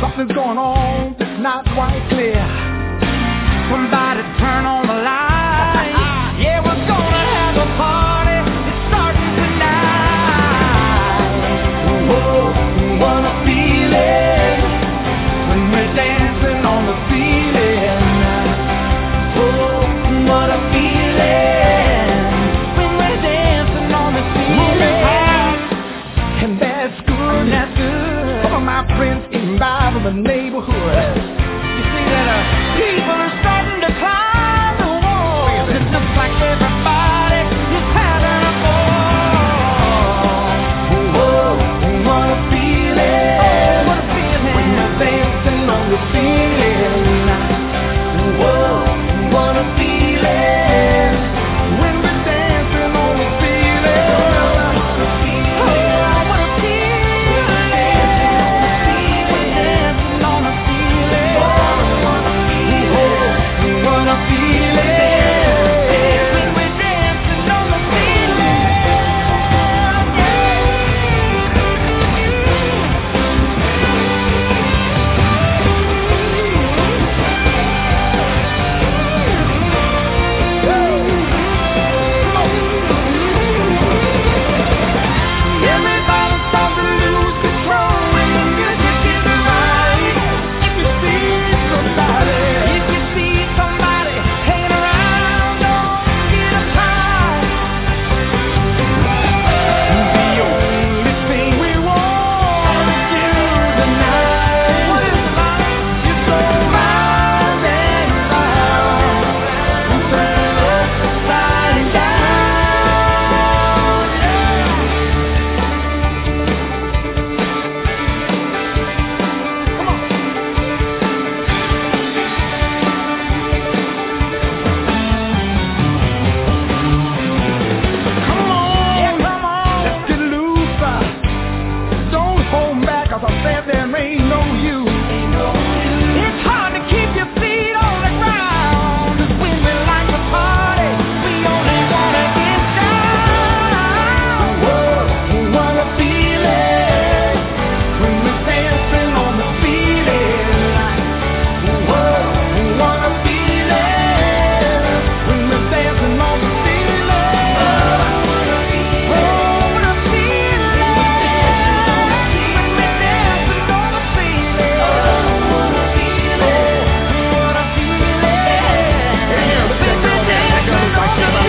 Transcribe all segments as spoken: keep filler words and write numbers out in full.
Something's going on that's not quite clear. Somebody turn on the light. Yeah, we're gonna have a party. It's starting tonight. Whoa, what a feeling when we're dancing on the ceiling. Whoa, what a feeling when we're dancing on the ceiling. And that's good, that's good. Some of my friends came by from the neighborhood. You see that uh, people are starting to climb the walls. It looks like everybody is having a ball. Whoa, what a feeling. Oh, what a feeling when you're dancing on the ceiling. Whoa, what a feeling when we're dancing on the ceiling. Oh, what a feeling when dancing on the ceiling. What a feeling, what a feeling when we're dancing on the ceiling. Everybody's starting to lose control when the music is right. If you see somebody, if you see somebody hanging around, don't get uptight. The only thing we want is you tonight. What is life? You go round and round and turn upside down. Come on, yeah, come on, let's get loose. Don't hold back, 'cause I said there ain't no use. It's hard to keep your feet on the ground. 'Cause when we like to party, we only wanna get down. Whoa, what a feeling when we're dancing on the ceiling. Whoa, what a feeling when we're dancing on the ceiling. Oh, what a feeling when we're dancing on the ceiling. Oh, what a feeling, what a feeling. Yeah, look at that girl there. That girl looks like she's about to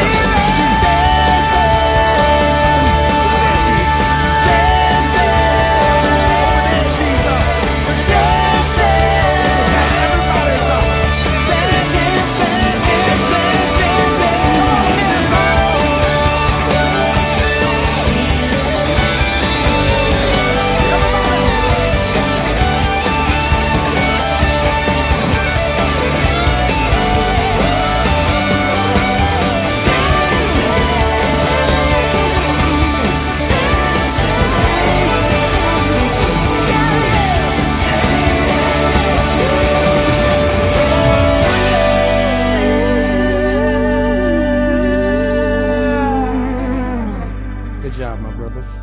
Good job, my brothers.